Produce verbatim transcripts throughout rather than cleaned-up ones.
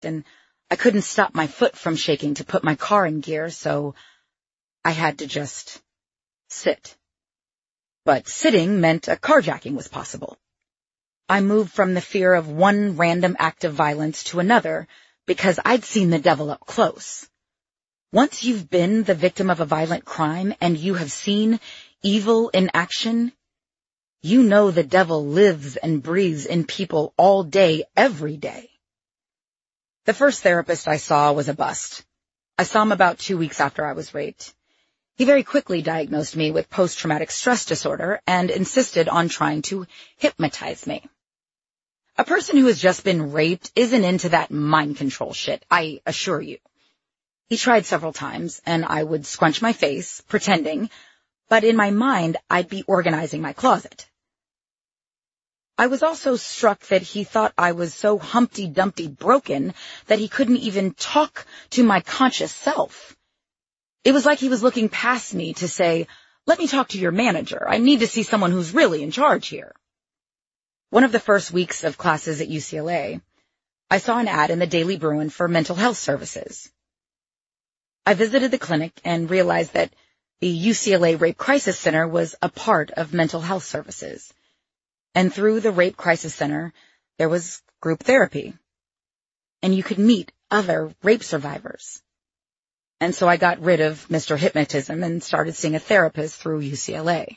and I couldn't stop my foot from shaking to put my car in gear, so I had to just sit. But sitting meant a carjacking was possible. I moved from the fear of one random act of violence to another because I'd seen the devil up close. Once you've been the victim of a violent crime and you have seen evil in action, you know the devil lives and breathes in people all day, every day. The first therapist I saw was a bust. I saw him about two weeks after I was raped. He very quickly diagnosed me with post-traumatic stress disorder and insisted on trying to hypnotize me. A person who has just been raped isn't into that mind control shit, I assure you. He tried several times, and I would scrunch my face, pretending, but in my mind, I'd be organizing my closet. I was also struck that he thought I was so Humpty Dumpty broken that he couldn't even talk to my conscious self. It was like he was looking past me to say, "Let me talk to your manager. I need to see someone who's really in charge here." One of the first weeks of classes at U C L A, I saw an ad in the Daily Bruin for mental health services. I visited the clinic and realized that the U C L A Rape Crisis Center was a part of mental health services. And through the Rape Crisis Center, there was group therapy. And you could meet other rape survivors. And so I got rid of Mister Hypnotism and started seeing a therapist through U C L A.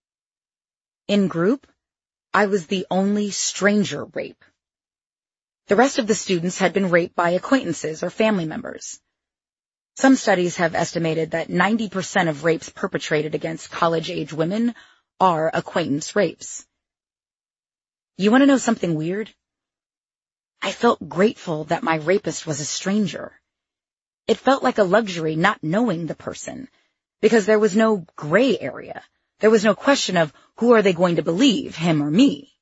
In group, I was the only stranger rape. The rest of the students had been raped by acquaintances or family members. Some studies have estimated that ninety percent of rapes perpetrated against college-age women are acquaintance rapes. You want to know something weird? I felt grateful that my rapist was a stranger. It felt like a luxury not knowing the person, because there was no gray area. There was no question of who are they going to believe, him or me.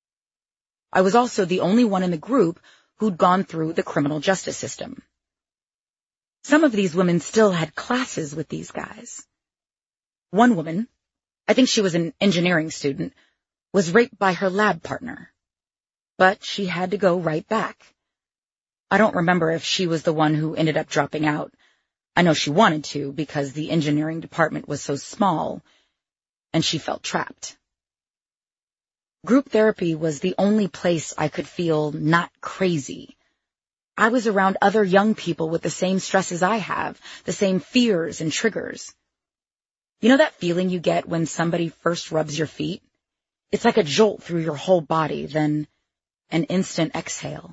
I was also the only one in the group who'd gone through the criminal justice system. Some of these women still had classes with these guys. One woman, I think she was an engineering student, was raped by her lab partner. But she had to go right back. I don't remember if she was the one who ended up dropping out. I know she wanted to because the engineering department was so small, and she felt trapped. Group therapy was the only place I could feel not crazy. I was around other young people with the same stresses I have, the same fears and triggers. You know that feeling you get when somebody first rubs your feet? It's like a jolt through your whole body, then an instant exhale.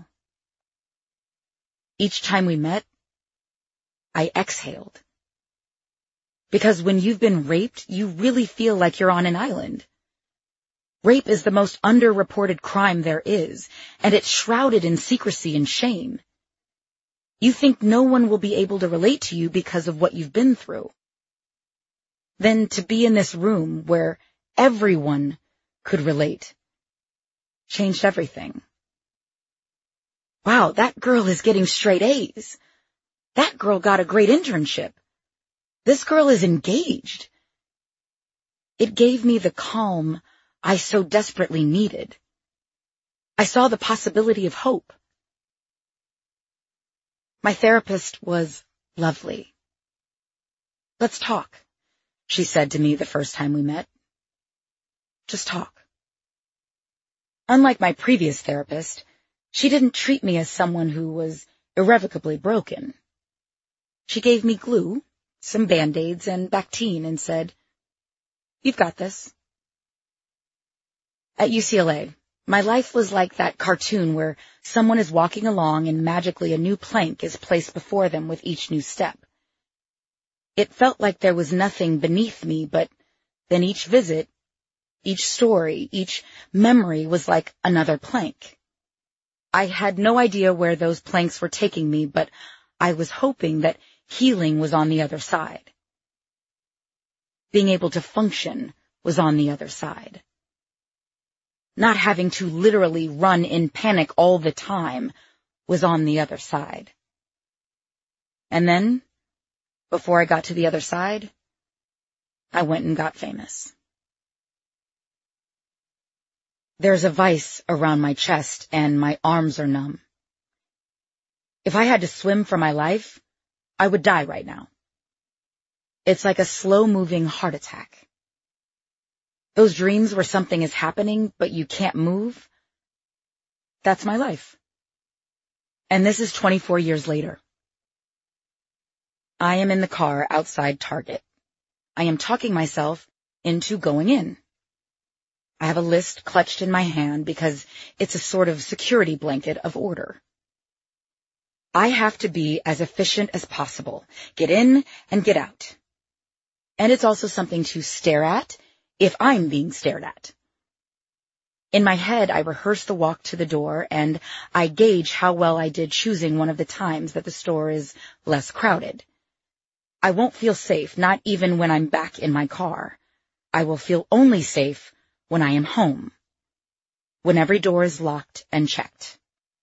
Each time we met, I exhaled. Because when you've been raped, you really feel like you're on an island. Rape is the most underreported crime there is, and it's shrouded in secrecy and shame. You think no one will be able to relate to you because of what you've been through. Then to be in this room where everyone could relate changed everything. Wow, that girl is getting straight A's. That girl got a great internship. This girl is engaged. It gave me the calm I so desperately needed. I saw the possibility of hope. My therapist was lovely. "Let's talk," she said to me the first time we met. "Just talk." Unlike my previous therapist, she didn't treat me as someone who was irrevocably broken. She gave me glue, some Band-Aids, and Bactine and said, "You've got this." At U C L A, my life was like that cartoon where someone is walking along and magically a new plank is placed before them with each new step. It felt like there was nothing beneath me, but then each visit, each story, each memory was like another plank. I had no idea where those planks were taking me, but I was hoping that healing was on the other side. Being able to function was on the other side. Not having to literally run in panic all the time was on the other side. And then, before I got to the other side, I went and got famous. There's a vice around my chest and my arms are numb. If I had to swim for my life, I would die right now. It's like a slow-moving heart attack. Those dreams where something is happening, but you can't move, that's my life. And this is twenty-four years later. I am in the car outside Target. I am talking myself into going in. I have a list clutched in my hand because it's a sort of security blanket of order. I have to be as efficient as possible, get in and get out. And it's also something to stare at if I'm being stared at. In my head, I rehearse the walk to the door, and I gauge how well I did choosing one of the times that the store is less crowded. I won't feel safe, not even when I'm back in my car. I will feel only safe when I am home, when every door is locked and checked.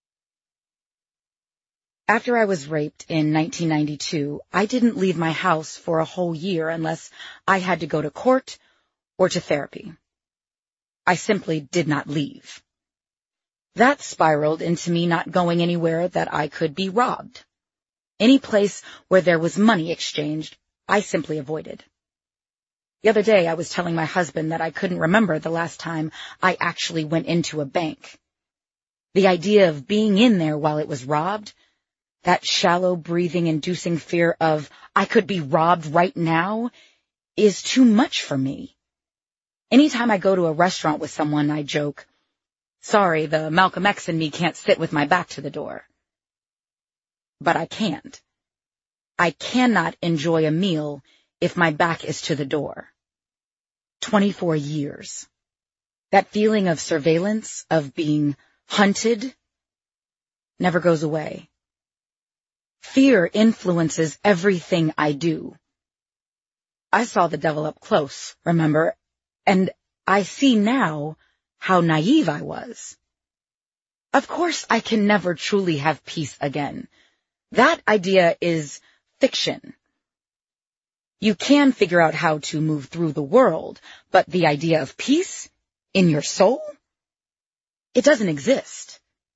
After I was raped in nineteen ninety-two, I didn't leave my house for a whole year unless I had to go to court or to therapy. I simply did not leave. That spiraled into me not going anywhere that I could be robbed. Any place where there was money exchanged, I simply avoided. The other day, I was telling my husband that I couldn't remember the last time I actually went into a bank. The idea of being in there while it was robbed, that shallow breathing inducing fear of I could be robbed right now, is too much for me. Anytime I go to a restaurant with someone, I joke, sorry, the Malcolm X in me can't sit with my back to the door. But I can't. I cannot enjoy a meal if my back is to the door. Twenty-four years. That feeling of surveillance, of being hunted, never goes away. Fear influences everything I do. I saw the devil up close, remember, and I see now how naive I was. Of course, I can never truly have peace again. That idea is fiction. You can figure out how to move through the world, but the idea of peace in your soul? It doesn't exist.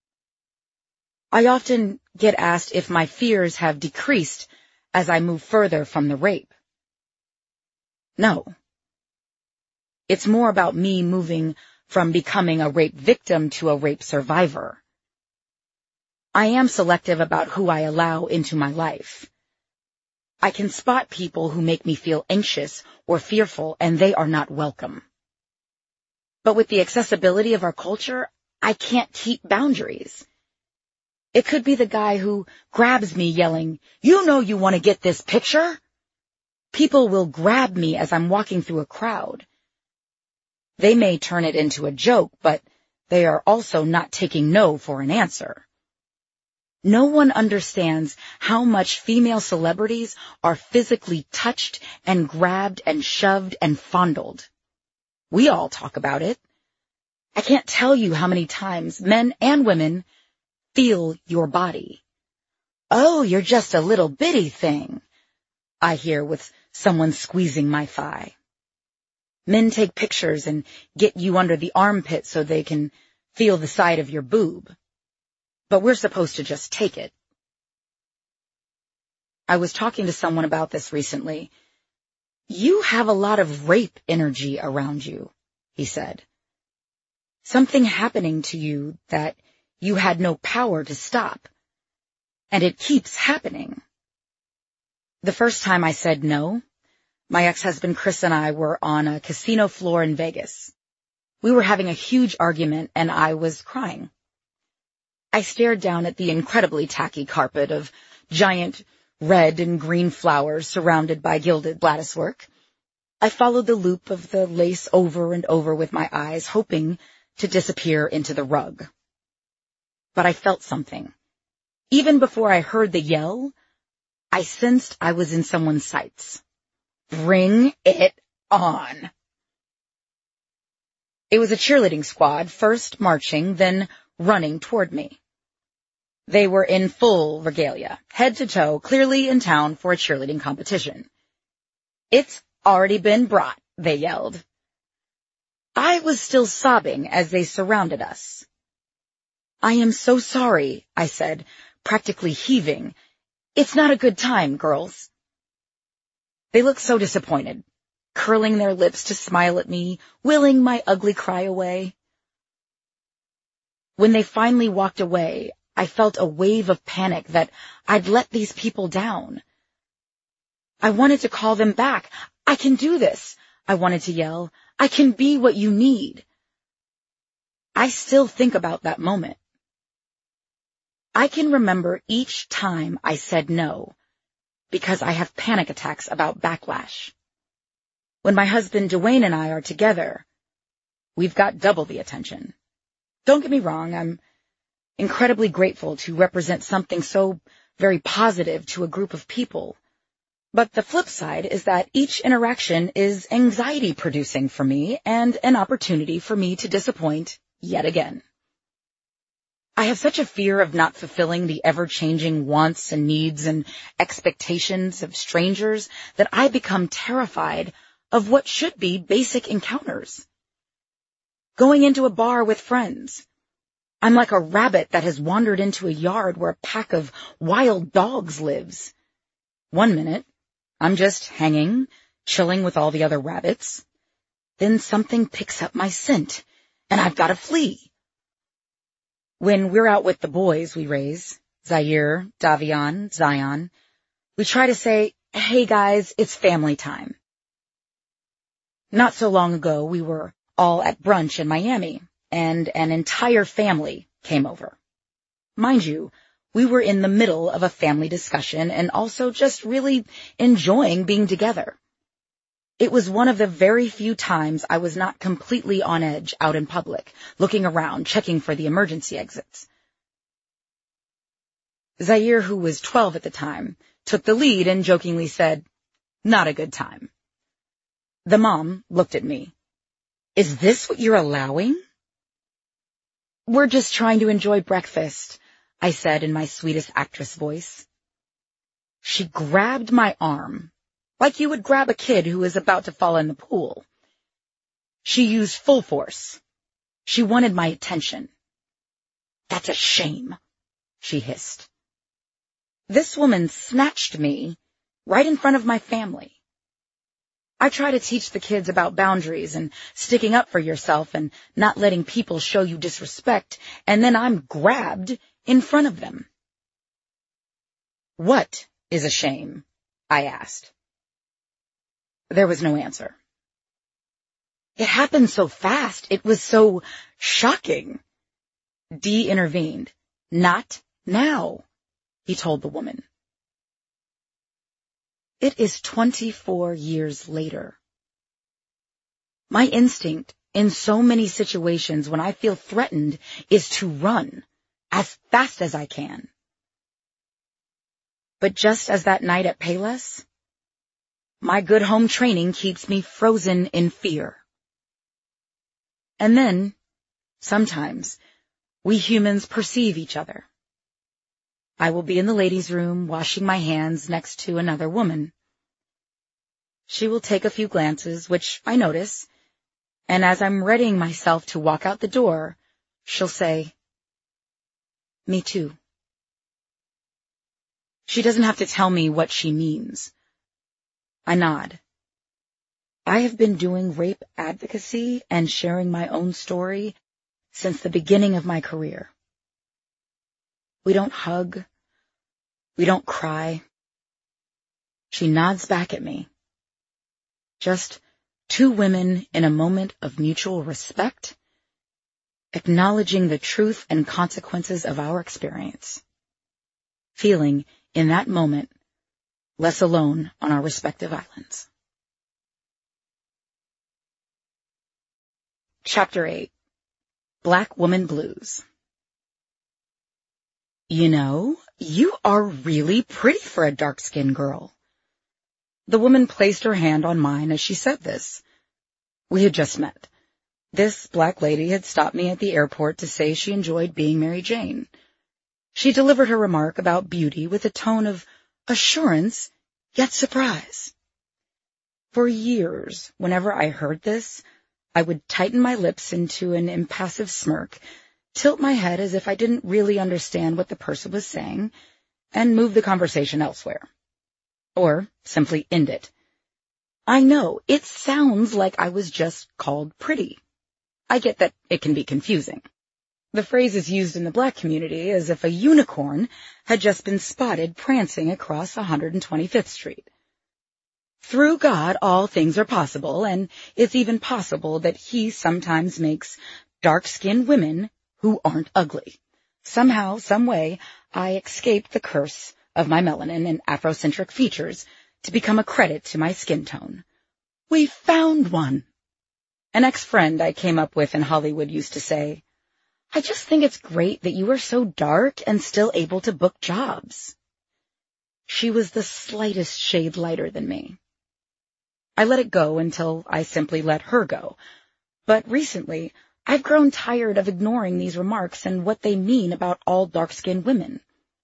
I often get asked if my fears have decreased as I move further from the rape. No. It's more about me moving from becoming a rape victim to a rape survivor. I am selective about who I allow into my life. I can spot people who make me feel anxious or fearful, and they are not welcome. But with the accessibility of our culture, I can't keep boundaries. It could be the guy who grabs me yelling, "You know you want to get this picture?" People will grab me as I'm walking through a crowd. They may turn it into a joke, but they are also not taking no for an answer. No one understands how much female celebrities are physically touched and grabbed and shoved and fondled. We all talk about it. I can't tell you how many times men and women feel your body. "Oh, you're just a little bitty thing," I hear with someone squeezing my thigh. Men take pictures and get you under the armpit so they can feel the side of your boob. But we're supposed to just take it. I was talking to someone about this recently. "You have a lot of rape energy around you," he said. "Something happening to you that you had no power to stop. And it keeps happening." The first time I said no, my ex-husband Chris and I were on a casino floor in Vegas. We were having a huge argument and I was crying. I stared down at the incredibly tacky carpet of giant red and green flowers surrounded by gilded latticework. I followed the loop of the lace over and over with my eyes, hoping to disappear into the rug. But I felt something. Even before I heard the yell, I sensed I was in someone's sights. Bring it on. It was a cheerleading squad, first marching, then running toward me. They were in full regalia, head to toe, clearly in town for a cheerleading competition. "It's already been brought," they yelled. I was still sobbing as they surrounded us. "I am so sorry," I said. practically heaving. "It's not a good time, girls." They looked so disappointed, curling their lips to smile at me, willing my ugly cry away. When they finally walked away, I felt a wave of panic that I'd let these people down. I wanted to call them back. "I can do this," I wanted to yell. "I can be what you need." I still think about that moment. I can remember each time I said no, because I have panic attacks about backlash. When my husband Dwayne and I are together, we've got double the attention. Don't get me wrong, I'm incredibly grateful to represent something so very positive to a group of people. But the flip side is that each interaction is anxiety-producing for me and an opportunity for me to disappoint yet again. I have such a fear of not fulfilling the ever-changing wants and needs and expectations of strangers that I become terrified of what should be basic encounters. Going into a bar with friends, I'm like a rabbit that has wandered into a yard where a pack of wild dogs lives. One minute, I'm just hanging, chilling with all the other rabbits. Then something picks up my scent, and I've got to flee. When we're out with the boys we raise, Zaire, Davion, Zion, we try to say, "Hey guys, it's family time." Not so long ago, we were all at brunch in Miami, and an entire family came over. Mind you, we were in the middle of a family discussion and also just really enjoying being together. It was one of the very few times I was not completely on edge out in public, looking around, checking for the emergency exits. Zaire, who was twelve at the time, took the lead and jokingly said, "Not a good time." The mom looked at me. "Is this what you're allowing?" "We're just trying to enjoy breakfast," I said in my sweetest actress voice. She grabbed my arm, like you would grab a kid who is about to fall in the pool. She used full force. She wanted my attention. "That's a shame," she hissed. This woman snatched me right in front of my family. I try to teach the kids about boundaries and sticking up for yourself and not letting people show you disrespect, and then I'm grabbed in front of them. "What is a shame?" I asked. There was no answer. It happened so fast. It was so shocking. Dee intervened. "Not now," he told the woman. It is twenty-four years later. My instinct in so many situations when I feel threatened is to run as fast as I can. But just as that night at Payless, my good home training keeps me frozen in fear. And then, sometimes, we humans perceive each other. I will be in the ladies' room washing my hands next to another woman. She will take a few glances, which I notice, and as I'm readying myself to walk out the door, she'll say, "Me too." She doesn't have to tell me what she means. I nod. I have been doing rape advocacy and sharing my own story since the beginning of my career. We don't hug. We don't cry. She nods back at me. Just two women in a moment of mutual respect, acknowledging the truth and consequences of our experience, feeling, in that moment, less alone on our respective islands. Chapter eight. Black Woman Blues. "You know, you are really pretty for a dark-skinned girl." The woman placed her hand on mine as she said this. We had just met. This black lady had stopped me at the airport to say she enjoyed being Mary Jane. She delivered her remark about beauty with a tone of assurance, yet surprise. For years, whenever I heard this, I would tighten my lips into an impassive smirk, tilt my head as if I didn't really understand what the person was saying, and move the conversation elsewhere. Or simply end it. I know, it sounds like I was just called pretty. I get that it can be confusing. The phrase is used in the Black community as if a unicorn had just been spotted prancing across one hundred twenty-fifth Street. Through God, all things are possible, and it's even possible that He sometimes makes dark-skinned women who aren't ugly. Somehow, some way, I escaped the curse of my melanin and Afrocentric features to become a credit to my skin tone. We found one. An ex-friend I came up with in Hollywood used to say, I just think it's great that you are so dark and still able to book jobs. She was the slightest shade lighter than me. I let it go until I simply let her go. But recently, I've grown tired of ignoring these remarks and what they mean about all dark-skinned women.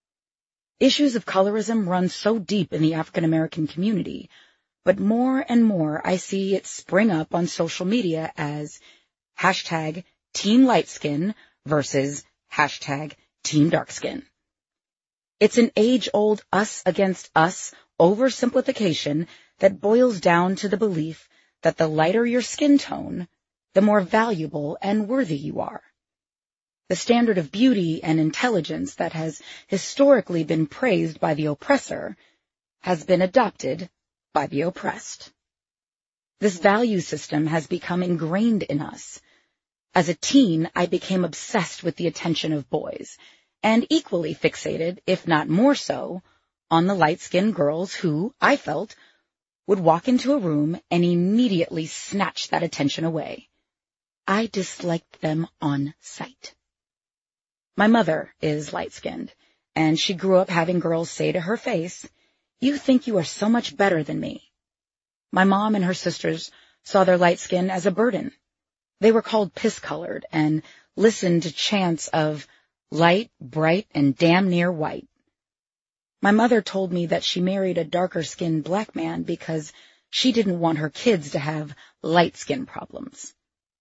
Issues of colorism run so deep in the African American community, but more and more I see it spring up on social media as hashtag Team Lightskin versus hashtag Team Darkskin. It's an age-old us against us oversimplification that boils down to the belief that the lighter your skin tone, the more valuable and worthy you are. The standard of beauty and intelligence that has historically been praised by the oppressor has been adopted by the oppressed. This value system has become ingrained in us. As a teen, I became obsessed with the attention of boys, and equally fixated, if not more so, on the light-skinned girls who, I felt, would walk into a room and immediately snatch that attention away. I disliked them on sight. My mother is light-skinned, and she grew up having girls say to her face, "You think you are so much better than me." My mom and her sisters saw their light skin as a burden. They were called piss-colored and listened to chants of light, bright, and damn near white. My mother told me that she married a darker-skinned black man because she didn't want her kids to have light skin problems.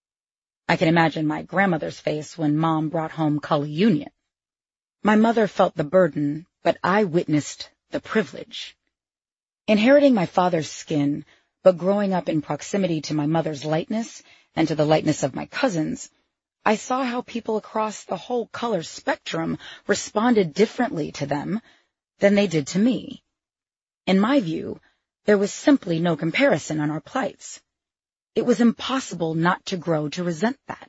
I can imagine my grandmother's face when Mom brought home Cully Union. My mother felt the burden, but I witnessed the privilege. Inheriting my father's skin, but growing up in proximity to my mother's lightness and to the lightness of my cousins, I saw how people across the whole color spectrum responded differently to them than they did to me. In my view, there was simply no comparison on our plights. It was impossible not to grow to resent that.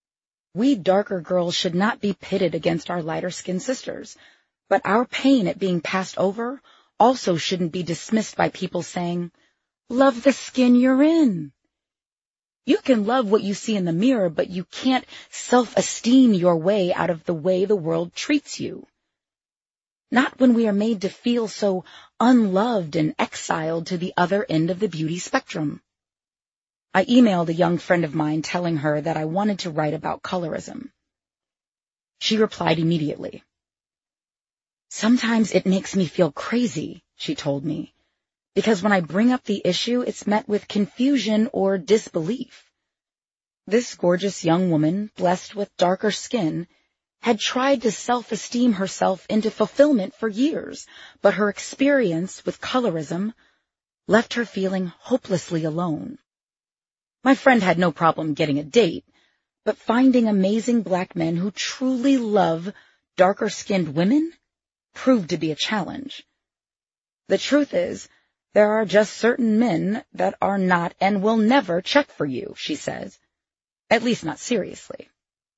We darker girls should not be pitted against our lighter-skinned sisters, but our pain at being passed over also shouldn't be dismissed by people saying, "Love the skin you're in." You can love what you see in the mirror, but you can't self-esteem your way out of the way the world treats you. Not when we are made to feel so unloved and exiled to the other end of the beauty spectrum. I emailed a young friend of mine telling her that I wanted to write about colorism. She replied immediately. "Sometimes it makes me feel crazy," she told me, "because when I bring up the issue, it's met with confusion or disbelief." This gorgeous young woman, blessed with darker skin, had tried to self-esteem herself into fulfillment for years, but her experience with colorism left her feeling hopelessly alone. My friend had no problem getting a date, but finding amazing black men who truly love darker-skinned women proved to be a challenge. The truth is, there are just certain men that are not and will never check for you, she says, at least not seriously.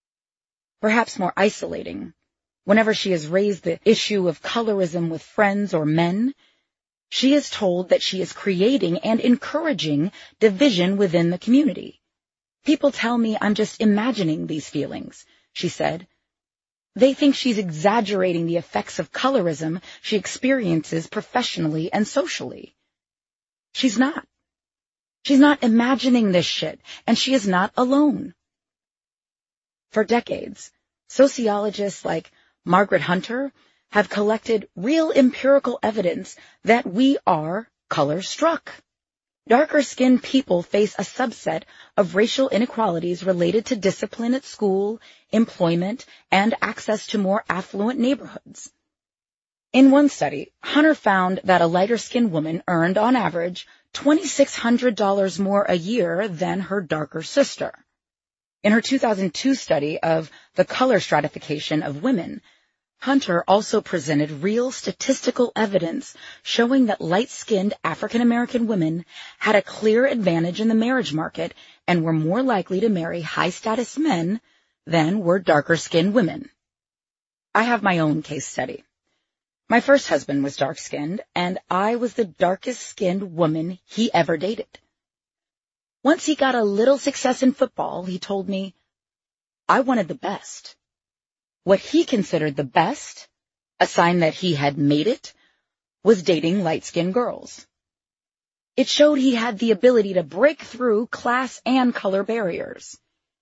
Perhaps more isolating, whenever she has raised the issue of colorism with friends or men, she is told that she is creating and encouraging division within the community. "People tell me I'm just imagining these feelings," she said. They think she's exaggerating the effects of colorism she experiences professionally and socially. She's not. She's not imagining this shit, and she is not alone. For decades, sociologists like Margaret Hunter have collected real empirical evidence that we are color-struck. Darker-skinned people face a subset of racial inequalities related to discipline at school, employment, and access to more affluent neighborhoods. In one study, Hunter found that a lighter-skinned woman earned, on average, two thousand six hundred dollars more a year than her darker sister. In her two thousand two study of the color stratification of women, Hunter also presented real statistical evidence showing that light-skinned African-American women had a clear advantage in the marriage market and were more likely to marry high-status men than were darker-skinned women. I have my own case study. My first husband was dark-skinned, and I was the darkest-skinned woman he ever dated. Once he got a little success in football, he told me, I wanted the best. What he considered the best, a sign that he had made it, was dating light-skinned girls. It showed he had the ability to break through class and color barriers.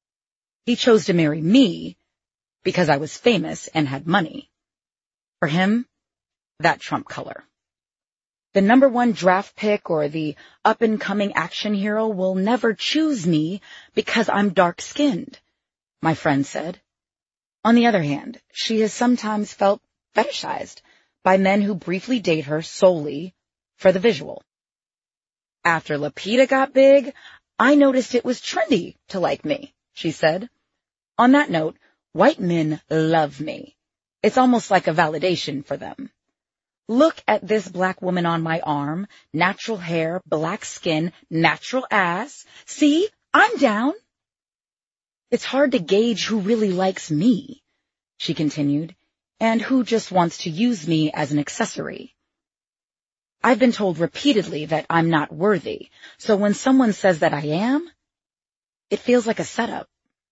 He chose to marry me because I was famous and had money. For him, that trumped color. The number one draft pick or the up-and-coming action hero will never choose me because I'm dark-skinned, my friend said. On the other hand, she has sometimes felt fetishized by men who briefly date her solely for the visual. After Lupita got big, I noticed it was trendy to like me, she said. On that note, white men love me. It's almost like a validation for them. Look at this black woman on my arm, natural hair, black skin, natural ass. See, I'm down. It's hard to gauge who really likes me, she continued, and who just wants to use me as an accessory. I've been told repeatedly that I'm not worthy, so when someone says that I am, it feels like a setup.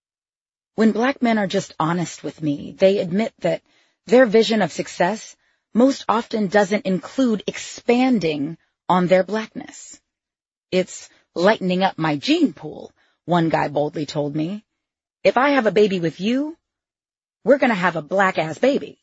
When black men are just honest with me, they admit that their vision of success most often doesn't include expanding on their blackness. It's lightening up my gene pool, one guy boldly told me. If I have a baby with you, we're going to have a black-ass baby.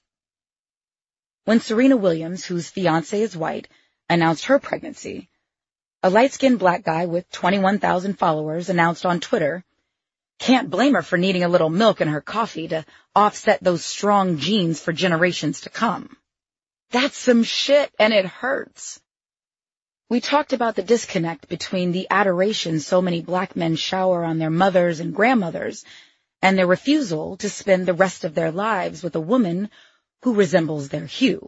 When Serena Williams, whose fiancé is white, announced her pregnancy, a light-skinned black guy with twenty-one thousand followers announced on Twitter, can't blame her for needing a little milk in her coffee to offset those strong genes for generations to come. That's some shit, and it hurts. We talked about the disconnect between the adoration so many black men shower on their mothers and grandmothers and their refusal to spend the rest of their lives with a woman who resembles their hue.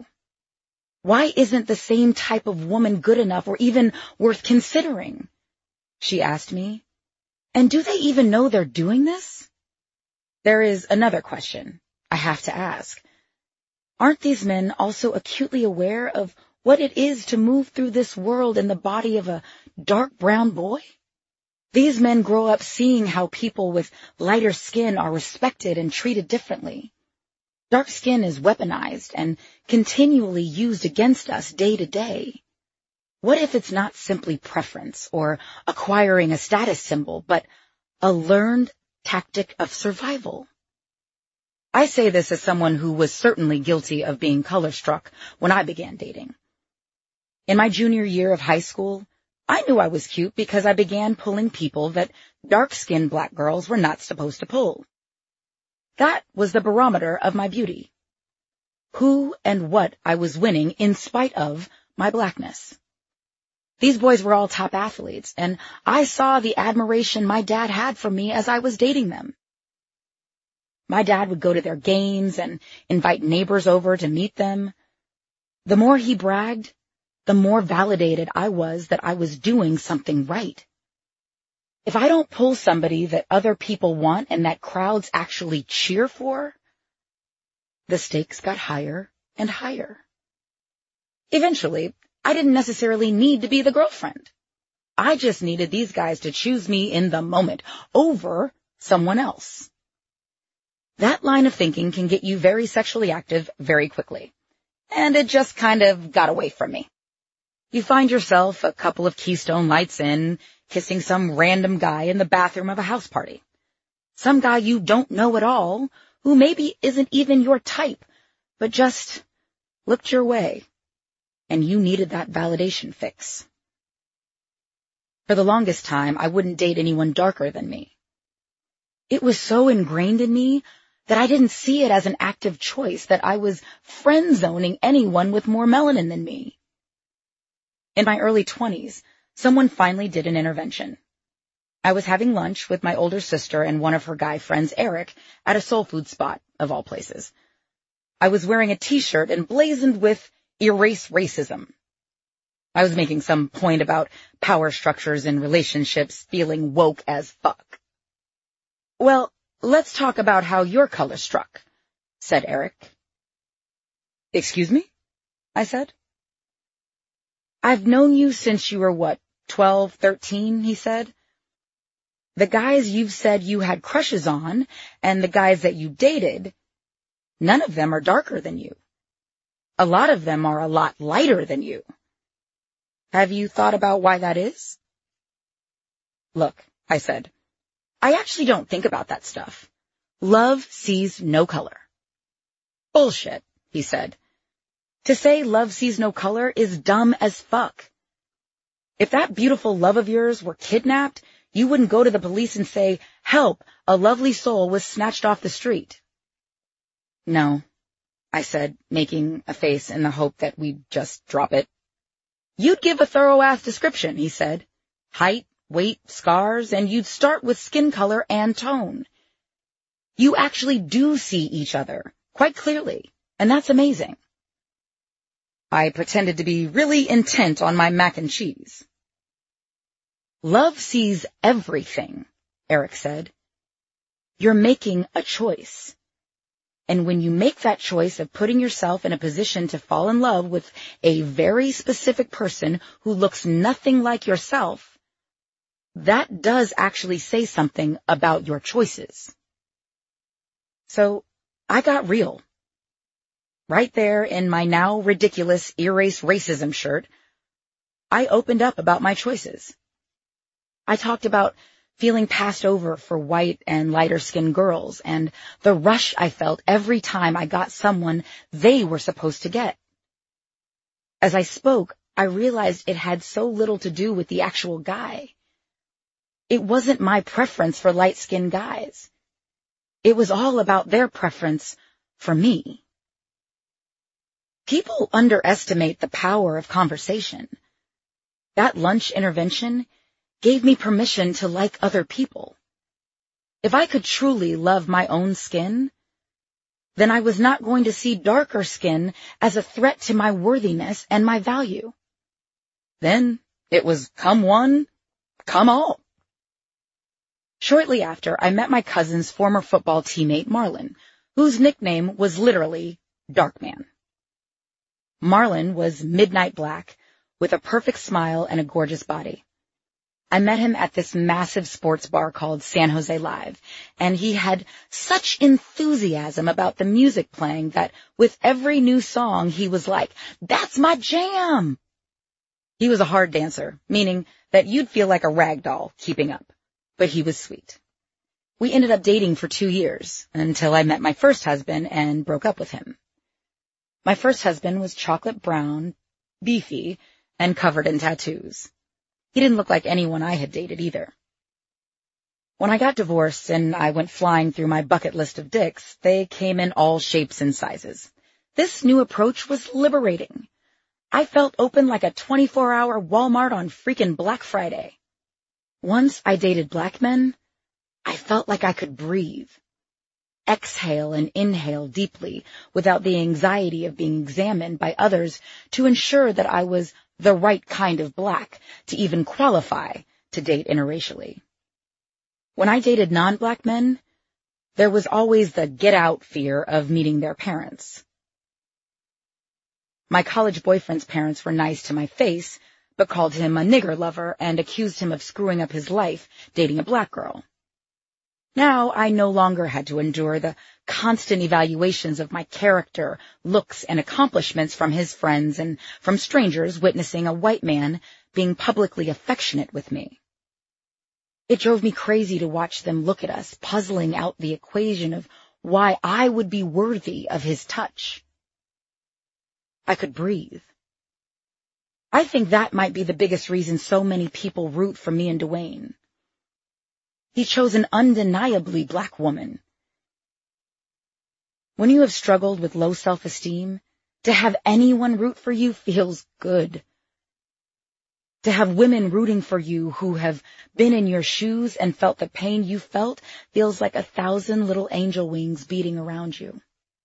Why isn't the same type of woman good enough or even worth considering? She asked me. And do they even know they're doing this? There is another question I have to ask. Aren't these men also acutely aware of what it is to move through this world in the body of a dark brown boy? These men grow up seeing how people with lighter skin are respected and treated differently. Dark skin is weaponized and continually used against us day to day. What if it's not simply preference or acquiring a status symbol, but a learned tactic of survival? I say this as someone who was certainly guilty of being color-struck when I began dating. In my junior year of high school, I knew I was cute because I began pulling people that dark-skinned black girls were not supposed to pull. That was the barometer of my beauty. Who and what I was winning in spite of my blackness. These boys were all top athletes, and I saw the admiration my dad had for me as I was dating them. My dad would go to their games and invite neighbors over to meet them. The more he bragged, the more validated I was that I was doing something right. If I don't pull somebody that other people want and that crowds actually cheer for, the stakes got higher and higher. Eventually, I didn't necessarily need to be the girlfriend. I just needed these guys to choose me in the moment over someone else. That line of thinking can get you very sexually active very quickly, and it just kind of got away from me. You find yourself a couple of Keystone Lights in, kissing some random guy in the bathroom of a house party. Some guy you don't know at all, who maybe isn't even your type, but just looked your way, and you needed that validation fix. For the longest time, I wouldn't date anyone darker than me. It was so ingrained in me that I didn't see it as an active choice, that I was friend-zoning anyone with more melanin than me. In my early twenties, someone finally did an intervention. I was having lunch with my older sister and one of her guy friends, Eric, at a soul food spot, of all places. I was wearing a t-shirt emblazoned with "Erase Racism." I was making some point about power structures and relationships feeling woke as fuck. "Well, let's talk about how your color struck," said Eric. "Excuse me?" I said. "I've known you since you were, what, twelve, thirteen, he said. The guys you've said you had crushes on, and the guys that you dated, none of them are darker than you. A lot of them are a lot lighter than you. Have you thought about why that is?" "Look," I said, "I actually don't think about that stuff. Love sees no color." "Bullshit," he said. "To say love sees no color is dumb as fuck. If that beautiful love of yours were kidnapped, you wouldn't go to the police and say, 'Help, a lovely soul was snatched off the street.'" "No," I said, making a face in the hope that we'd just drop it. "You'd give a thorough-ass description," he said. "Height, weight, scars, and you'd start with skin color and tone. You actually do see each other, quite clearly, and that's amazing." I pretended to be really intent on my mac and cheese. "Love sees everything," Eric said. "You're making a choice. And when you make that choice of putting yourself in a position to fall in love with a very specific person who looks nothing like yourself, that does actually say something about your choices." So I got real. Right there in my now ridiculous Erase Racism shirt, I opened up about my choices. I talked about feeling passed over for white and lighter-skinned girls, and the rush I felt every time I got someone they were supposed to get. As I spoke, I realized it had so little to do with the actual guy. It wasn't my preference for light-skinned guys. It was all about their preference for me. People underestimate the power of conversation. That lunch intervention gave me permission to like other people. If I could truly love my own skin, then I was not going to see darker skin as a threat to my worthiness and my value. Then it was come one, come all. Shortly after, I met my cousin's former football teammate, Marlon, whose nickname was literally Darkman. Marlon was midnight black, with a perfect smile and a gorgeous body. I met him at this massive sports bar called San Jose Live, and he had such enthusiasm about the music playing that with every new song he was like, "That's my jam!" He was a hard dancer, meaning that you'd feel like a rag doll keeping up, but he was sweet. We ended up dating for two years, until I met my first husband and broke up with him. My first husband was chocolate brown, beefy, and covered in tattoos. He didn't look like anyone I had dated either. When I got divorced and I went flying through my bucket list of dicks, they came in all shapes and sizes. This new approach was liberating. I felt open like a twenty-four hour Walmart on freaking Black Friday. Once I dated black men, I felt like I could breathe. Exhale and inhale deeply without the anxiety of being examined by others to ensure that I was the right kind of black to even qualify to date interracially. When I dated non-black men, there was always the get-out fear of meeting their parents. My college boyfriend's parents were nice to my face, but called him a nigger lover and accused him of screwing up his life dating a black girl. Now I no longer had to endure the constant evaluations of my character, looks, and accomplishments from his friends and from strangers witnessing a white man being publicly affectionate with me. It drove me crazy to watch them look at us, puzzling out the equation of why I would be worthy of his touch. I could breathe. I think that might be the biggest reason so many people root for me and Dwayne. He chose an undeniably black woman. When you have struggled with low self-esteem, to have anyone root for you feels good. To have women rooting for you who have been in your shoes and felt the pain you felt feels like a thousand little angel wings beating around you.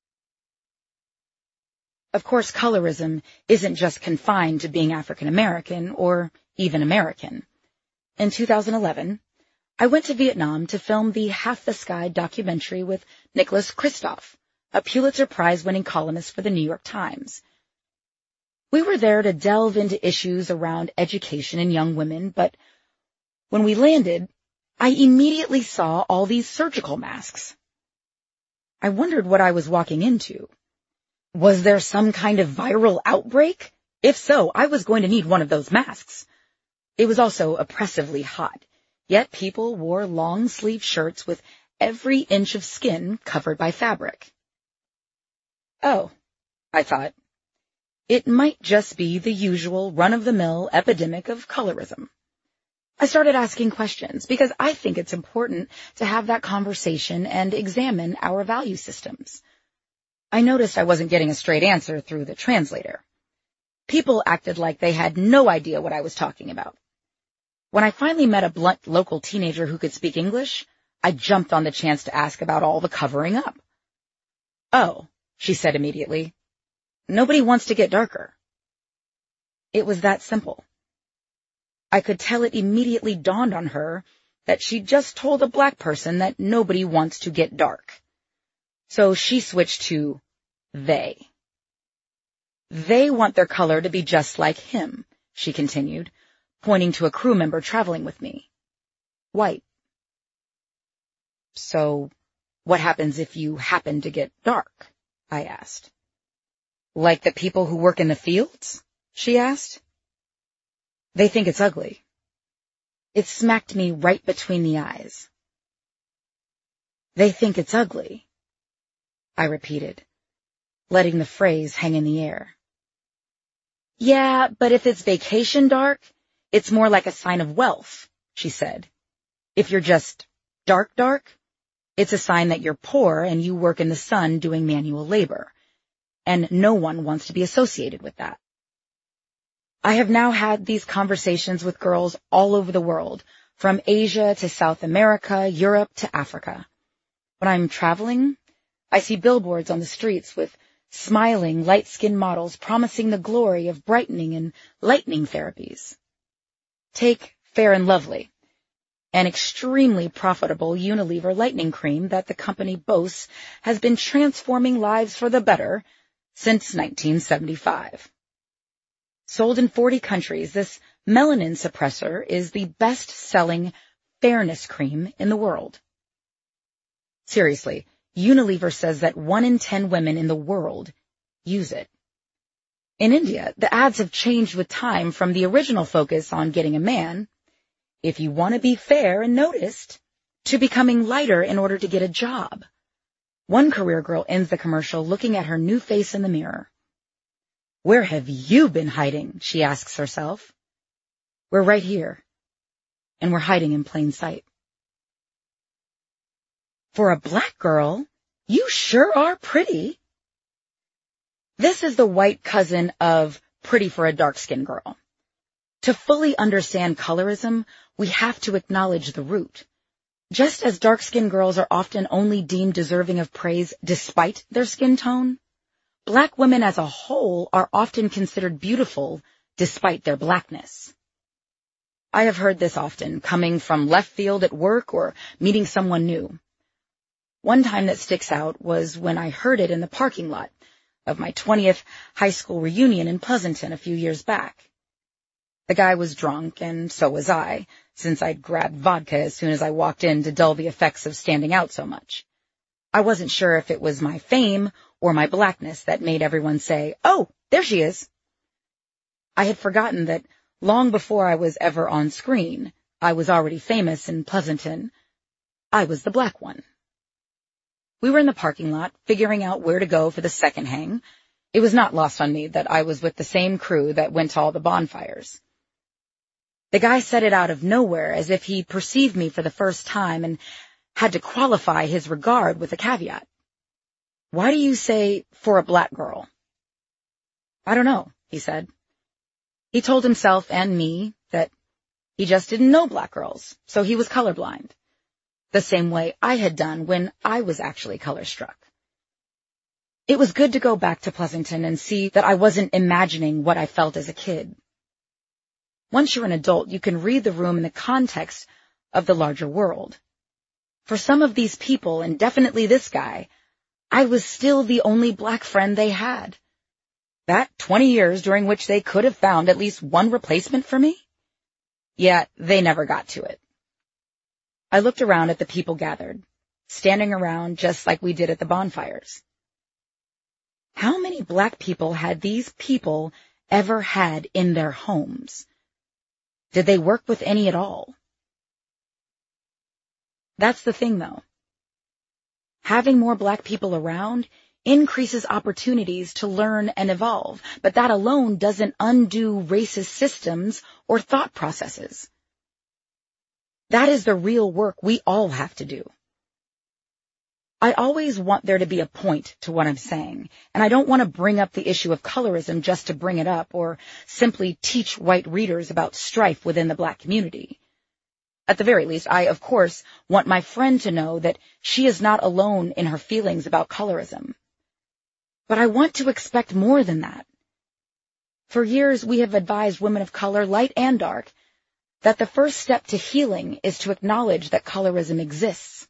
Of course, colorism isn't just confined to being African American or even American. In two thousand eleven, I went to Vietnam to film the Half the Sky documentary with Nicholas Kristof, a Pulitzer Prize-winning columnist for the New York Times. We were there to delve into issues around education and young women, but when we landed, I immediately saw all these surgical masks. I wondered what I was walking into. Was there some kind of viral outbreak? If so, I was going to need one of those masks. It was also oppressively hot, yet people wore long-sleeve shirts with every inch of skin covered by fabric. Oh, I thought. It might just be the usual run-of-the-mill epidemic of colorism. I started asking questions because I think it's important to have that conversation and examine our value systems. I noticed I wasn't getting a straight answer through the translator. People acted like they had no idea what I was talking about. When I finally met a blunt local teenager who could speak English, I jumped on the chance to ask about all the covering up. Oh, she said immediately. Nobody wants to get darker. It was that simple. I could tell it immediately dawned on her that she just told a black person that nobody wants to get dark. So she switched to they. They want their color to be just like him, she continued, pointing to a crew member traveling with me. White. So what happens if you happen to get dark? I asked. Like the people who work in the fields? She asked. They think it's ugly. It smacked me right between the eyes. They think it's ugly, I repeated, letting the phrase hang in the air. Yeah, but if it's vacation dark, it's more like a sign of wealth, she said. If you're just dark dark, it's a sign that you're poor and you work in the sun doing manual labor, and no one wants to be associated with that. I have now had these conversations with girls all over the world, from Asia to South America, Europe to Africa. When I'm traveling, I see billboards on the streets with smiling, light-skinned models promising the glory of brightening and lightening therapies. Take Fair and Lovely, an extremely profitable Unilever lightening cream that the company boasts has been transforming lives for the better since nineteen seventy-five. Sold in forty countries, this melanin suppressor is the best-selling fairness cream in the world. Seriously, Unilever says that one in ten women in the world use it. In India, the ads have changed with time from the original focus on getting a man, if you want to be fair and noticed, to becoming lighter in order to get a job. One career girl ends the commercial looking at her new face in the mirror. Where have you been hiding? She asks herself. We're right here, and we're hiding in plain sight. For a black girl, you sure are pretty. This is the white cousin of pretty for a dark-skinned girl. To fully understand colorism, we have to acknowledge the root. Just as dark-skinned girls are often only deemed deserving of praise despite their skin tone, black women as a whole are often considered beautiful despite their blackness. I have heard this often, coming from left field at work or meeting someone new. One time that sticks out was when I heard it in the parking lot of my twentieth high school reunion in Pleasanton a few years back. The guy was drunk, and so was I, since I'd grabbed vodka as soon as I walked in to dull the effects of standing out so much. I wasn't sure if it was my fame or my blackness that made everyone say, "Oh, there she is." I had forgotten that long before I was ever on screen, I was already famous in Pleasanton. I was the black one. We were in the parking lot, figuring out where to go for the second hang, It was not lost on me that I was with the same crew that went to all the bonfires. The guy said it out of nowhere, as if he perceived me for the first time and had to qualify his regard with a caveat. "Why do you say, for a black girl?" "I don't know," he said. He told himself and me that he just didn't know black girls, so he was colorblind, the same way I had done when I was actually color-struck. It was good to go back to Pleasanton and see that I wasn't imagining what I felt as a kid. Once you're an adult, you can read the room in the context of the larger world. For some of these people, and definitely this guy, I was still the only black friend they had. That twenty years during which they could have found at least one replacement for me? Yet they never got to it. I looked around at the people gathered, standing around just like we did at the bonfires. How many black people had these people ever had in their homes? Did they work with any at all? That's the thing, though. Having more black people around increases opportunities to learn and evolve, but that alone doesn't undo racist systems or thought processes. That is the real work we all have to do. I always want there to be a point to what I'm saying, and I don't want to bring up the issue of colorism just to bring it up or simply teach white readers about strife within the black community. At the very least, I, of course, want my friend to know that she is not alone in her feelings about colorism. But I want to expect more than that. For years, we have advised women of color, light and dark, that the first step to healing is to acknowledge that colorism exists.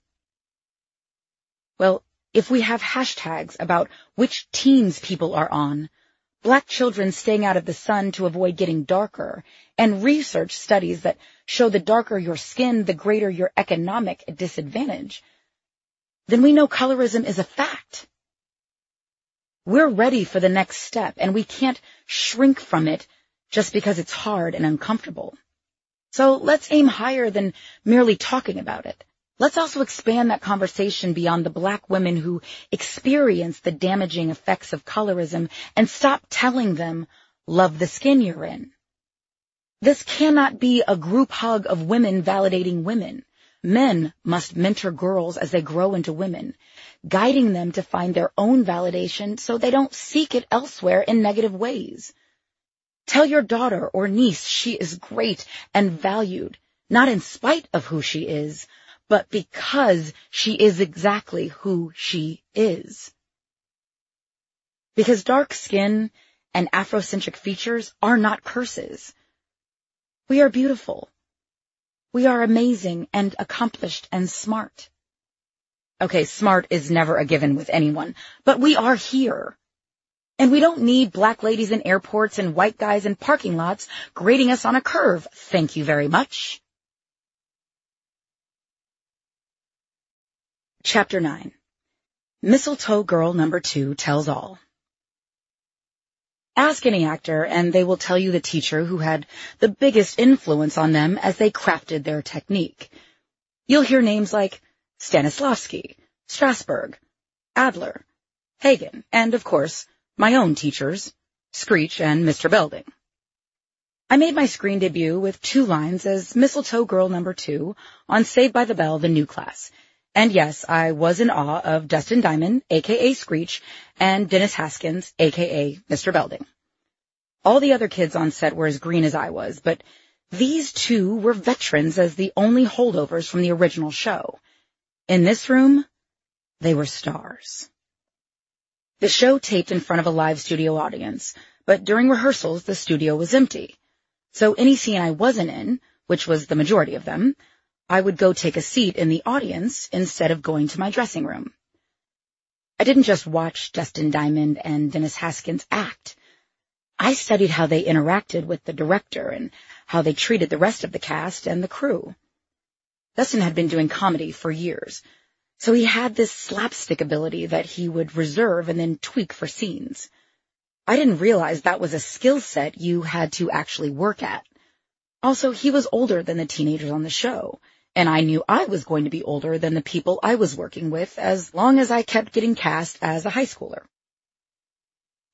Well, if we have hashtags about which teams people are on, black children staying out of the sun to avoid getting darker, and research studies that show the darker your skin, the greater your economic disadvantage, then we know colorism is a fact. We're ready for the next step, and we can't shrink from it just because it's hard and uncomfortable. So let's aim higher than merely talking about it. Let's also expand that conversation beyond the black women who experience the damaging effects of colorism and stop telling them, love the skin you're in. This cannot be a group hug of women validating women. Men must mentor girls as they grow into women, guiding them to find their own validation so they don't seek it elsewhere in negative ways. Tell your daughter or niece she is great and valued, not in spite of who she is, but because she is exactly who she is. Because dark skin and Afrocentric features are not curses. We are beautiful. We are amazing and accomplished and smart. Okay, smart is never a given with anyone, but we are here. And we don't need black ladies in airports and white guys in parking lots grading us on a curve. Thank you very much. Chapter nine. Mistletoe Girl Number Two Tells All. Ask any actor, and they will tell you the teacher who had the biggest influence on them as they crafted their technique. You'll hear names like Stanislavski, Strasberg, Adler, Hagen, and, of course, my own teachers, Screech and Mister Belding. I made my screen debut with two lines as Mistletoe Girl Number Two on Saved by the Bell, the new class. And yes, I was in awe of Dustin Diamond, a k a. Screech, and Dennis Haskins, a k a. Mister Belding. All the other kids on set were as green as I was, but these two were veterans as the only holdovers from the original show. In this room, they were stars. The show taped in front of a live studio audience, but during rehearsals, the studio was empty. So any scene I wasn't in, which was the majority of them, I would go take a seat in the audience instead of going to my dressing room. I didn't just watch Dustin Diamond and Dennis Haskins act. I studied how they interacted with the director and how they treated the rest of the cast and the crew. Dustin had been doing comedy for years, so he had this slapstick ability that he would reserve and then tweak for scenes. I didn't realize that was a skill set you had to actually work at. Also, he was older than the teenagers on the show, and I knew I was going to be older than the people I was working with as long as I kept getting cast as a high schooler.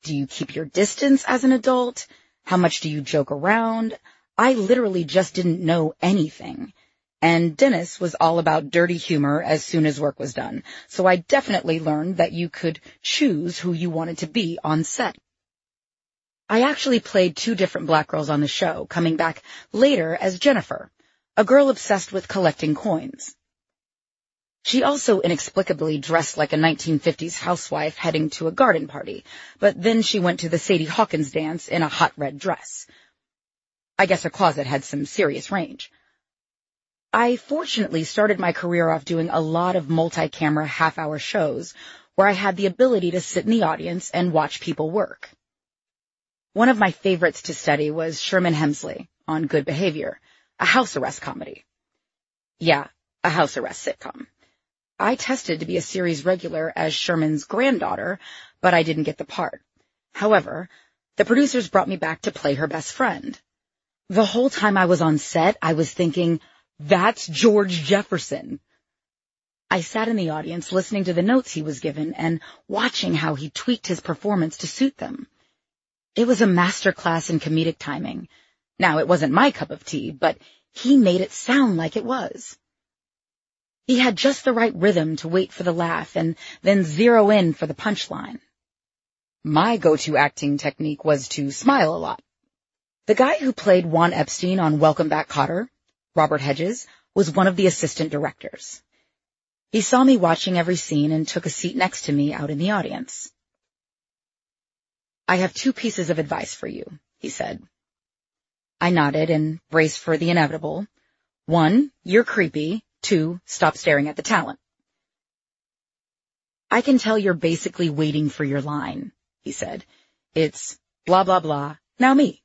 Do you keep your distance as an adult? How much do you joke around? I literally just didn't know anything. And Dennis was all about dirty humor as soon as work was done, so I definitely learned that you could choose who you wanted to be on set. I actually played two different black girls on the show, coming back later as Jennifer, a girl obsessed with collecting coins. She also inexplicably dressed like a nineteen fifties housewife heading to a garden party, but then she went to the Sadie Hawkins dance in a hot red dress. I guess her closet had some serious range. I fortunately started my career off doing a lot of multi-camera half-hour shows where I had the ability to sit in the audience and watch people work. One of my favorites to study was Sherman Hemsley on Good Behavior, a house arrest comedy. Yeah, a house arrest sitcom. I tested to be a series regular as Sherman's granddaughter, but I didn't get the part. However, the producers brought me back to play her best friend. The whole time I was on set, I was thinking, that's George Jefferson. I sat in the audience listening to the notes he was given and watching how he tweaked his performance to suit them. It was a master class in comedic timing. Now, it wasn't my cup of tea, but he made it sound like it was. He had just the right rhythm to wait for the laugh and then zero in for the punchline. My go-to acting technique was to smile a lot. The guy who played Juan Epstein on Welcome Back, Kotter, Robert Hedges, was one of the assistant directors. He saw me watching every scene and took a seat next to me out in the audience. I have two pieces of advice for you, he said. I nodded and braced for the inevitable. One, you're creepy. Two, stop staring at the talent. I can tell you're basically waiting for your line, he said. It's blah, blah, blah, now me.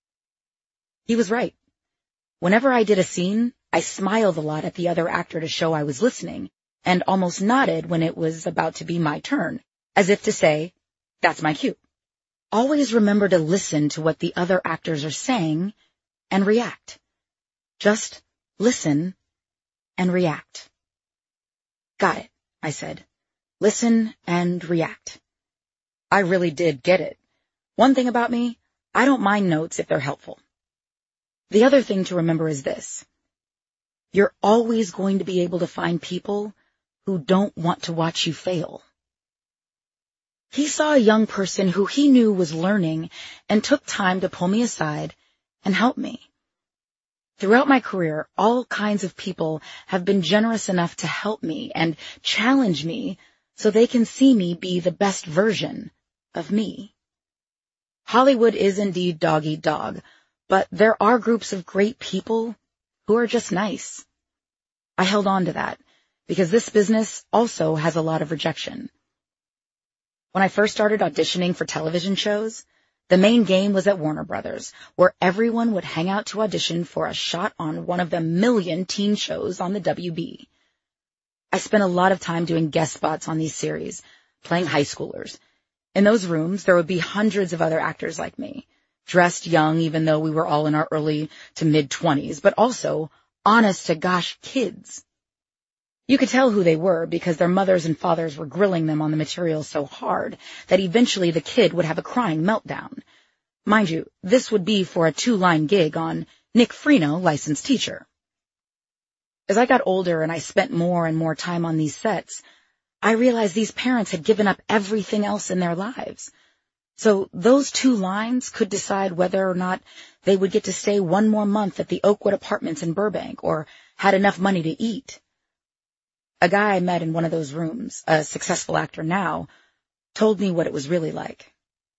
He was right. Whenever I did a scene, I smiled a lot at the other actor to show I was listening, and almost nodded when it was about to be my turn, as if to say, that's my cue. Always remember to listen to what the other actors are saying and react. Just listen and react. Got it, I said. Listen and react. I really did get it. One thing about me, I don't mind notes if they're helpful. The other thing to remember is this. You're always going to be able to find people who don't want to watch you fail. He saw a young person who he knew was learning and took time to pull me aside and help me. Throughout my career, all kinds of people have been generous enough to help me and challenge me so they can see me be the best version of me. Hollywood is indeed dog eat dog, but there are groups of great people who are just nice. I held on to that because this business also has a lot of rejection. When I first started auditioning for television shows, the main game was at Warner Brothers, where everyone would hang out to audition for a shot on one of the million teen shows on the W B. I spent a lot of time doing guest spots on these series, playing high schoolers. In those rooms, there would be hundreds of other actors like me, dressed young even though we were all in our early to mid-twenties, but also honest-to-gosh kids. You could tell who they were because their mothers and fathers were grilling them on the material so hard that eventually the kid would have a crying meltdown. Mind you, this would be for a two-line gig on Nick Freno, Licensed Teacher. As I got older and I spent more and more time on these sets, I realized these parents had given up everything else in their lives. So those two lines could decide whether or not they would get to stay one more month at the Oakwood Apartments in Burbank or had enough money to eat. A guy I met in one of those rooms, a successful actor now, told me what it was really like.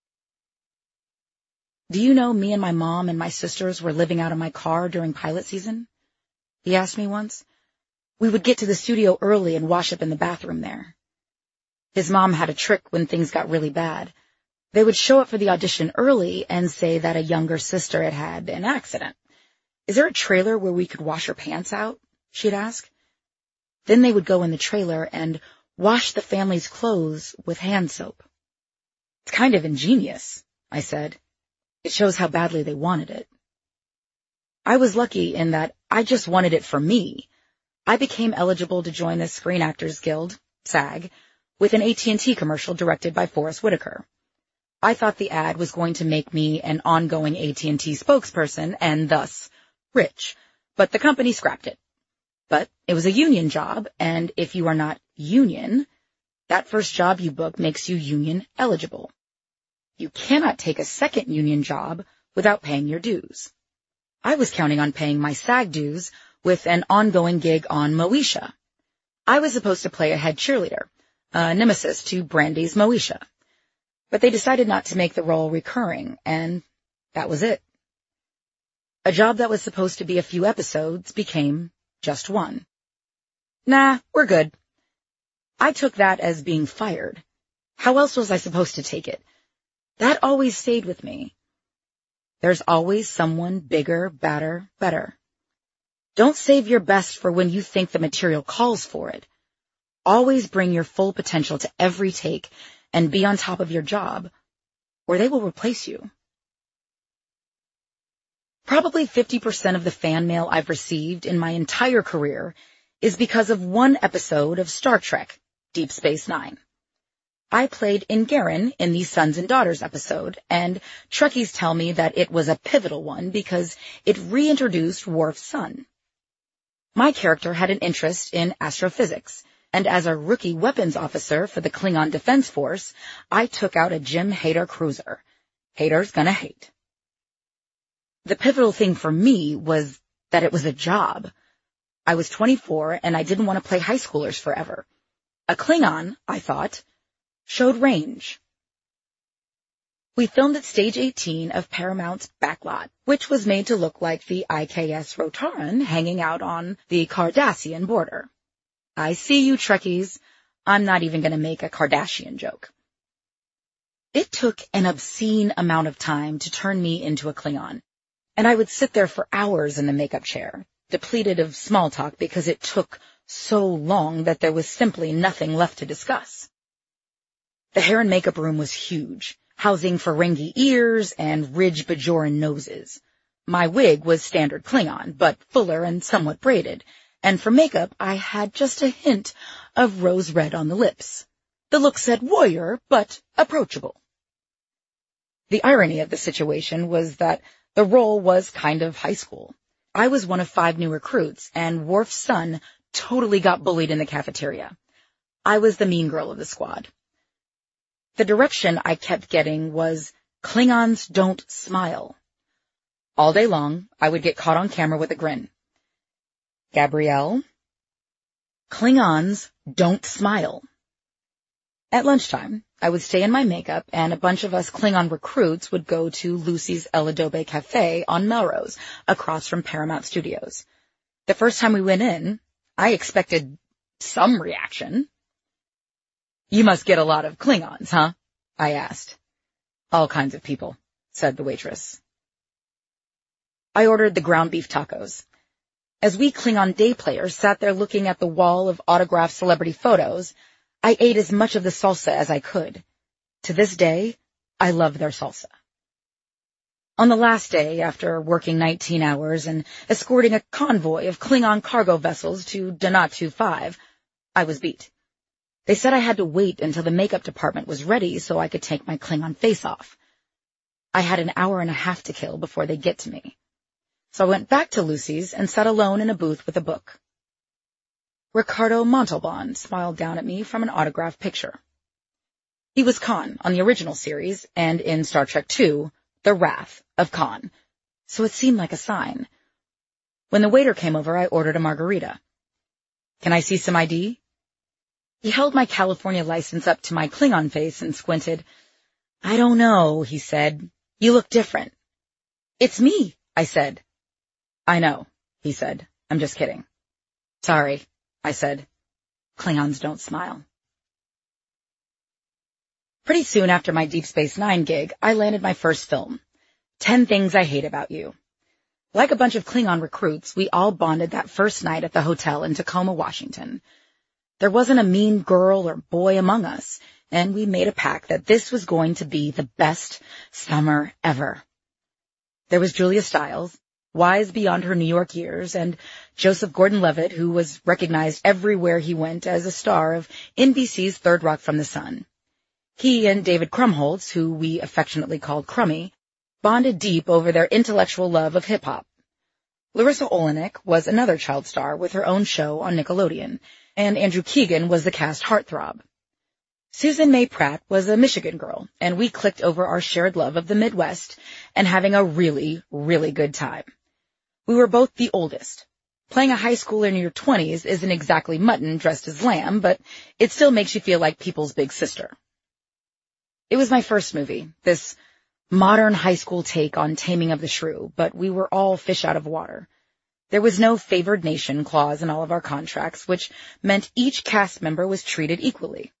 Do you know me and my mom and my sisters were living out of my car during pilot season? He asked me once. We would get to the studio early and wash up in the bathroom there. His mom had a trick when things got really bad. They would show up for the audition early and say that a younger sister had had an accident. Is there a trailer where we could wash her pants out? She'd ask. Then they would go in the trailer and wash the family's clothes with hand soap. It's kind of ingenious, I said. It shows how badly they wanted it. I was lucky in that I just wanted it for me. I became eligible to join the Screen Actors Guild, SAG, with an A T and T commercial directed by Forrest Whitaker. I thought the ad was going to make me an ongoing A T and T spokesperson and thus rich, but the company scrapped it. But it was a union job, and if you are not union, that first job you book makes you union eligible. You cannot take a second union job without paying your dues. I was counting on paying my SAG dues with an ongoing gig on Moesha. I was supposed to play a head cheerleader, a nemesis to Brandy's Moesha. But they decided not to make the role recurring, and that was it. A job that was supposed to be a few episodes became just one. Nah, we're good. I took that as being fired. How else was I supposed to take it? That always stayed with me. There's always someone bigger, badder, better. Don't save your best for when you think the material calls for it. Always bring your full potential to every take and be on top of your job, or they will replace you. Probably fifty percent of the fan mail I've received in my entire career is because of one episode of Star Trek, Deep Space Nine. I played Ingaren in the Sons and Daughters episode, and Trekkies tell me that it was a pivotal one because it reintroduced Worf's son. My character had an interest in astrophysics, and as a rookie weapons officer for the Klingon Defense Force, I took out a Jim Hader cruiser. Hader's gonna hate. The pivotal thing for me was that it was a job. I was twenty-four, and I didn't want to play high schoolers forever. A Klingon, I thought, showed range. We filmed at Stage eighteen of Paramount's backlot, which was made to look like the I K S Rotaran hanging out on the Cardassian border. I see you, Trekkies. I'm not even going to make a Kardashian joke. It took an obscene amount of time to turn me into a Klingon, and I would sit there for hours in the makeup chair, depleted of small talk because it took so long that there was simply nothing left to discuss. The hair and makeup room was huge, housing Ferengi ears and Ridge Bajoran noses. My wig was standard Klingon, but fuller and somewhat braided, and for makeup I had just a hint of rose red on the lips. The look said warrior, but approachable. The irony of the situation was that the role was kind of high school. I was one of five new recruits, and Worf's son totally got bullied in the cafeteria. I was the mean girl of the squad. The direction I kept getting was, Klingons don't smile. All day long, I would get caught on camera with a grin. Gabrielle, Klingons don't smile. At lunchtime, I would stay in my makeup, and a bunch of us Klingon recruits would go to Lucy's El Adobe Cafe on Melrose, across from Paramount Studios. The first time we went in, I expected some reaction. You must get a lot of Klingons, huh? I asked. All kinds of people, said the waitress. I ordered the ground beef tacos. As we Klingon day players sat there looking at the wall of autographed celebrity photos, I ate as much of the salsa as I could. To this day, I love their salsa. On the last day, after working nineteen hours and escorting a convoy of Klingon cargo vessels to Danatu five, I was beat. They said I had to wait until the makeup department was ready so I could take my Klingon face off. I had an hour and a half to kill before they'd get to me. So I went back to Lucy's and sat alone in a booth with a book. Ricardo Montalban smiled down at me from an autographed picture. He was Khan on the original series and in Star Trek two, The Wrath of Khan, so it seemed like a sign. When the waiter came over, I ordered a margarita. Can I see some I D? He held my California license up to my Klingon face and squinted. I don't know, he said. You look different. It's me, I said. I know, he said. I'm just kidding. Sorry, I said. Klingons don't smile. Pretty soon after my Deep Space Nine gig, I landed my first film, Ten Things I Hate About You. Like a bunch of Klingon recruits, we all bonded that first night at the hotel in Tacoma, Washington. There wasn't a mean girl or boy among us, and we made a pact that this was going to be the best summer ever. There was Julia Stiles, wise beyond her New York years, and Joseph Gordon-Levitt, who was recognized everywhere he went as a star of N B C's Third Rock from the Sun. He and David Krumholtz, who we affectionately called Crummy, bonded deep over their intellectual love of hip-hop. Larissa Oleynik was another child star with her own show on Nickelodeon, and Andrew Keegan was the cast heartthrob. Susan May Pratt was a Michigan girl, and we clicked over our shared love of the Midwest and having a really, really good time. We were both the oldest. Playing a high schooler in your twenties isn't exactly mutton dressed as lamb, but it still makes you feel like people's big sister. It was my first movie, this modern high school take on Taming of the Shrew, but we were all fish out of water. There was no favored nation clause in all of our contracts, which meant each cast member was treated equally.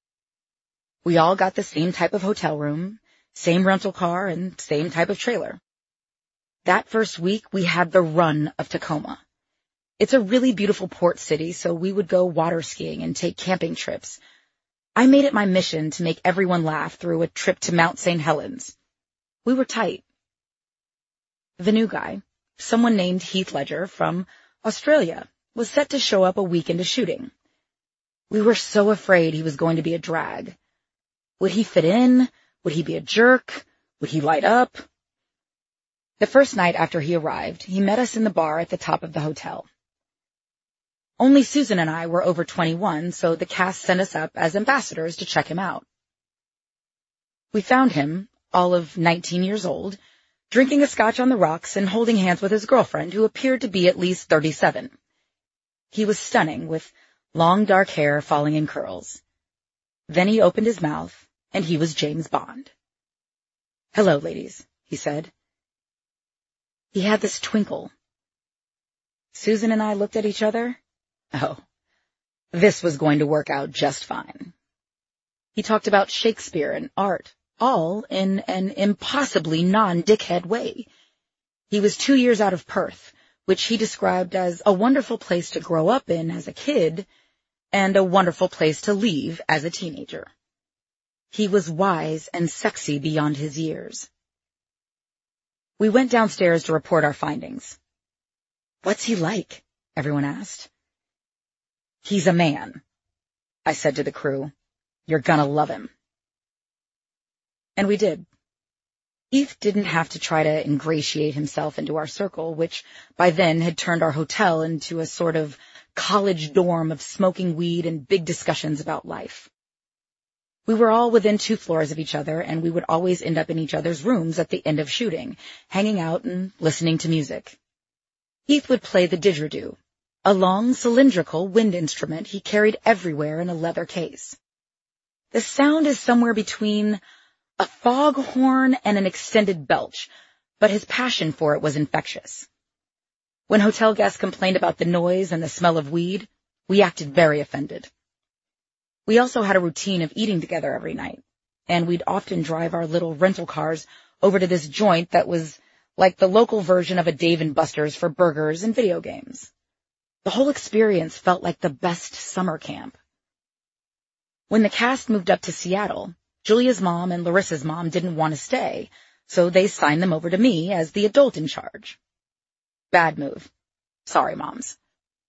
We all got the same type of hotel room, same rental car, and same type of trailer. That first week, we had the run of Tacoma. It's a really beautiful port city, so we would go water skiing and take camping trips. I made it my mission to make everyone laugh through a trip to Mount Saint Helens. We were tight. The new guy, someone named Heath Ledger from Australia, was set to show up a week into shooting. We were so afraid he was going to be a drag. Would he fit in? Would he be a jerk? Would he light up? The first night after he arrived, he met us in the bar at the top of the hotel. Only Susan and I were over twenty-one, so the cast sent us up as ambassadors to check him out. We found him, all of nineteen years old, drinking a scotch on the rocks and holding hands with his girlfriend, who appeared to be at least thirty-seven. He was stunning, with long dark hair falling in curls. Then he opened his mouth, and he was James Bond. "Hello, ladies," he said. He had this twinkle. Susan and I looked at each other. Oh, this was going to work out just fine. He talked about Shakespeare and art, all in an impossibly non-dickhead way. He was two years out of Perth, which he described as a wonderful place to grow up in as a kid and a wonderful place to leave as a teenager. He was wise and sexy beyond his years. We went downstairs to report our findings. "What's he like?" everyone asked. "He's a man," I said to the crew. "You're gonna love him." And we did. Heath didn't have to try to ingratiate himself into our circle, which by then had turned our hotel into a sort of college dorm of smoking weed and big discussions about life. We were all within two floors of each other, and we would always end up in each other's rooms at the end of shooting, hanging out and listening to music. Heath would play the didgeridoo, a long cylindrical wind instrument he carried everywhere in a leather case. The sound is somewhere between a foghorn and an extended belch, but his passion for it was infectious. When hotel guests complained about the noise and the smell of weed, we acted very offended. We also had a routine of eating together every night, and we'd often drive our little rental cars over to this joint that was like the local version of a Dave and Buster's for burgers and video games. The whole experience felt like the best summer camp. When the cast moved up to Seattle, Julia's mom and Larissa's mom didn't want to stay, so they signed them over to me as the adult in charge. Bad move. Sorry, moms.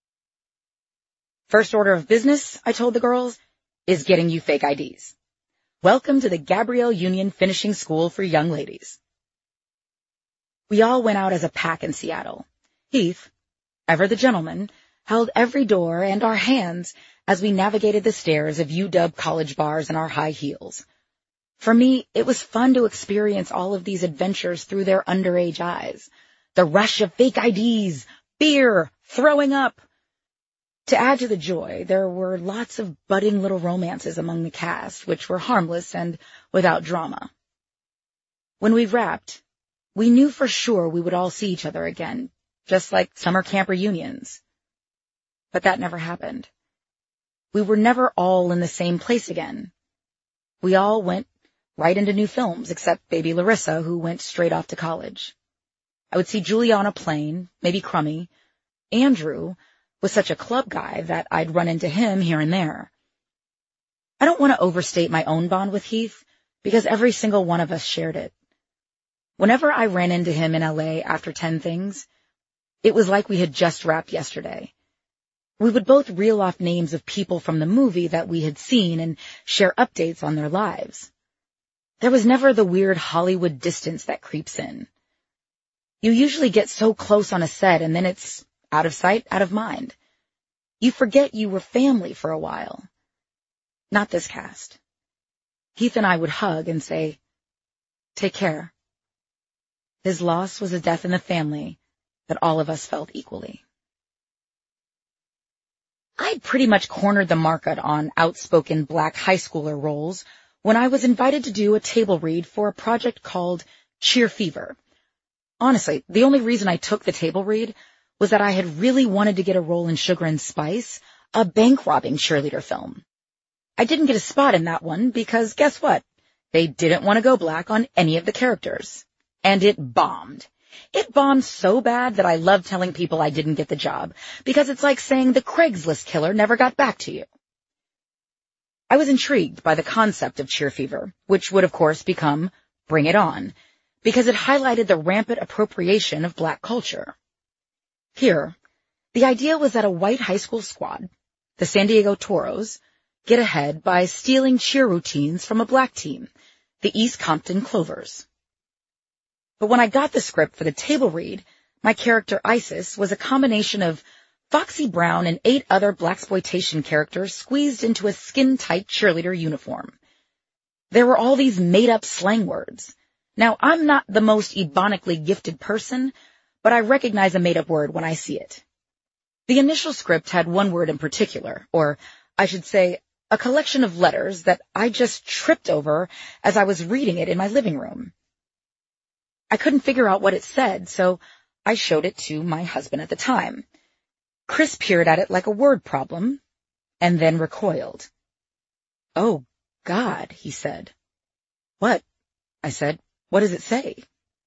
First order of business, I told the girls, is getting you fake I Ds. Welcome to the Gabrielle Union Finishing School for Young Ladies. We all went out as a pack in Seattle. Heath, ever the gentleman, held every door and our hands as we navigated the stairs of U W college bars in our high heels. For me, it was fun to experience all of these adventures through their underage eyes. The rush of fake I Ds, beer, throwing up. To add to the joy, there were lots of budding little romances among the cast, which were harmless and without drama. When we wrapped, we knew for sure we would all see each other again, just like summer camp reunions. But that never happened. We were never all in the same place again. We all went right into new films, except baby Larissa, who went straight off to college. I would see Julia on a plane, maybe Crummy. Andrew was such a club guy that I'd run into him here and there. I don't want to overstate my own bond with Heath, because every single one of us shared it. Whenever I ran into him in L A after ten Things, it was like we had just wrapped yesterday. We would both reel off names of people from the movie that we had seen and share updates on their lives. There was never the weird Hollywood distance that creeps in. You usually get so close on a set and then it's out of sight, out of mind. You forget you were family for a while. Not this cast. Heath and I would hug and say, "Take care." His loss was a death in the family that all of us felt equally. I'd pretty much cornered the market on outspoken black high schooler roles when I was invited to do a table read for a project called Cheer Fever. Honestly, the only reason I took the table read was that I had really wanted to get a role in Sugar and Spice, a bank-robbing cheerleader film. I didn't get a spot in that one because guess what? They didn't want to go black on any of the characters. And it bombed. It bombed so bad that I love telling people I didn't get the job because it's like saying the Craigslist killer never got back to you. I was intrigued by the concept of Cheer Fever, which would of course become Bring It On, because it highlighted the rampant appropriation of black culture. Here, the idea was that a white high school squad, the San Diego Toros, get ahead by stealing cheer routines from a black team, the East Compton Clovers. But when I got the script for the table read, my character Isis was a combination of Foxy Brown and eight other blaxploitation characters squeezed into a skin-tight cheerleader uniform. There were all these made-up slang words. Now, I'm not the most ebonically gifted person, but I recognize a made-up word when I see it. The initial script had one word in particular, or I should say, a collection of letters that I just tripped over as I was reading it in my living room. I couldn't figure out what it said, so I showed it to my husband at the time. Chris peered at it like a word problem, and then recoiled. "Oh, God," he said. "What?" I said. "What does it say?"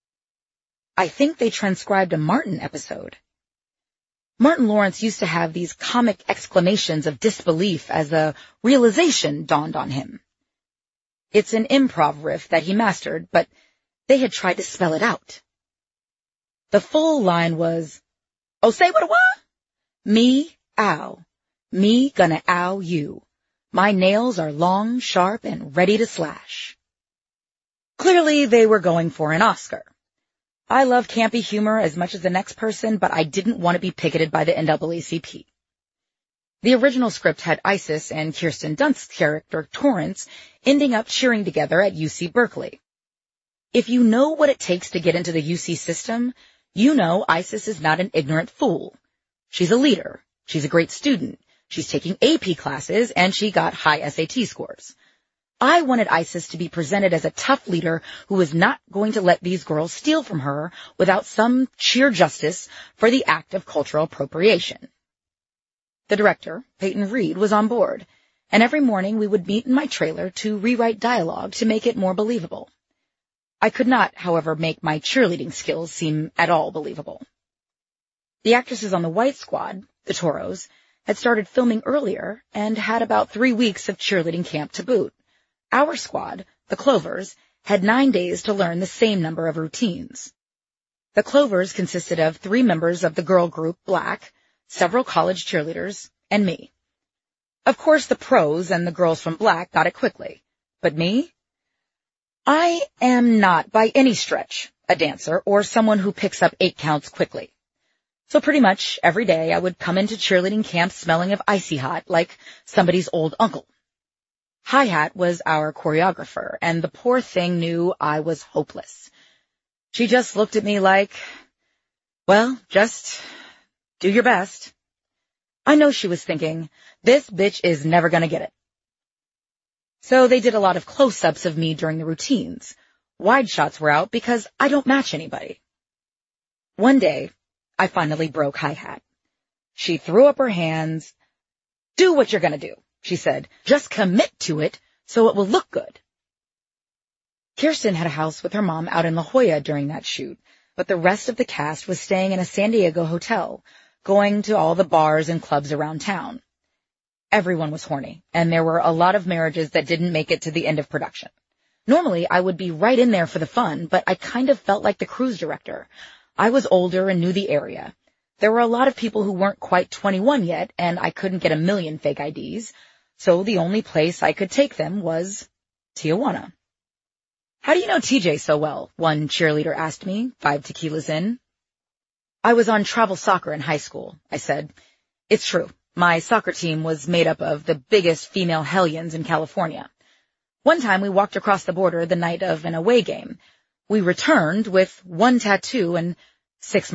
"I think they transcribed a Martin episode." Martin Lawrence used to have these comic exclamations of disbelief as a realization dawned on him. It's an improv riff that he mastered, but they had tried to spell it out. The full line was, "Oh, say what it was? Me, ow. Me gonna ow you. My nails are long, sharp, and ready to slash." Clearly, they were going for an Oscar. I love campy humor as much as the next person, but I didn't want to be picketed by the N double A C P. The original script had Isis and Kirsten Dunst's character, Torrance, ending up cheering together at U C Berkeley. If you know what it takes to get into the U C system, you know Isis is not an ignorant fool. She's a leader. She's a great student. She's taking A P classes, and she got high S A T scores. I wanted Isis to be presented as a tough leader who was not going to let these girls steal from her without some sheer justice for the act of cultural appropriation. The director, Peyton Reed, was on board, and every morning we would meet in my trailer to rewrite dialogue to make it more believable. I could not, however, make my cheerleading skills seem at all believable. The actresses on the white squad, the Toros, had started filming earlier and had about three weeks of cheerleading camp to boot. Our squad, the Clovers, had nine days to learn the same number of routines. The Clovers consisted of three members of the girl group Black, several college cheerleaders, and me. Of course, the pros and the girls from Black got it quickly. But me? I am not, by any stretch, a dancer or someone who picks up eight counts quickly. So pretty much every day I would come into cheerleading camp smelling of icy hot like somebody's old uncle. Hi-Hat was our choreographer, and the poor thing knew I was hopeless. She just looked at me like, well, just do your best. I know she was thinking, this bitch is never gonna get it. So they did a lot of close-ups of me during the routines. Wide shots were out because I don't match anybody. One day, I finally broke Hi-Hat. She threw up her hands. "Do what you're gonna do," she said. "Just commit to it so it will look good." Kirsten had a house with her mom out in La Jolla during that shoot, but the rest of the cast was staying in a San Diego hotel, going to all the bars and clubs around town. Everyone was horny, and there were a lot of marriages that didn't make it to the end of production. Normally, I would be right in there for the fun, but I kind of felt like the cruise director. I was older and knew the area. There were a lot of people who weren't quite twenty-one yet, and I couldn't get a million fake I Ds, so the only place I could take them was Tijuana. How do you know T J so well? One cheerleader asked me, five tequilas in. I was on travel soccer in high school, I said. It's true. My soccer team was made up of the biggest female hellions in California. One time we walked across the border the night of an away game. We returned with one tattoo and six